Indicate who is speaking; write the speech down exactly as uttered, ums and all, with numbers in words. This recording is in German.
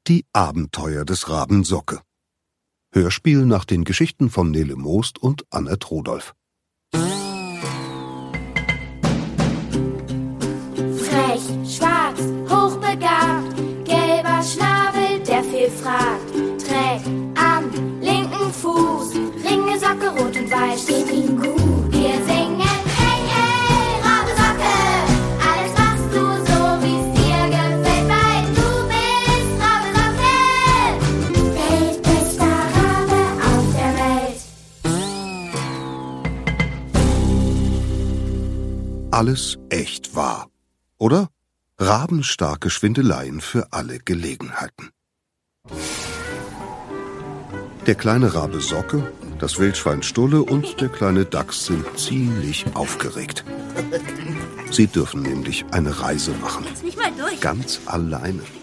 Speaker 1: Die Abenteuer des Raben Socke. Hörspiel nach den Geschichten von Nele Moost und Annette Rudolph.
Speaker 2: Frech, schwarz, hochbegabt, gelber Schnabel, der viel fragt. Trägt am linken Fuß Ringe, Socke, rot und weiß, steht ihm gut. Wir singen, hey, hey, Rabe Socke, alles machst du so, wie's dir gefällt, weil du bist Rabe Socke, weltbester Rabe auf der Welt.
Speaker 1: Alles echt wahr, oder? Rabenstarke Schwindeleien für alle Gelegenheiten. Der kleine Rabe Socke, das Wildschwein Stulle und der kleine Dachs sind ziemlich aufgeregt. Sie dürfen nämlich eine Reise machen.
Speaker 3: Lass mich mal durch.
Speaker 1: Ganz alleine.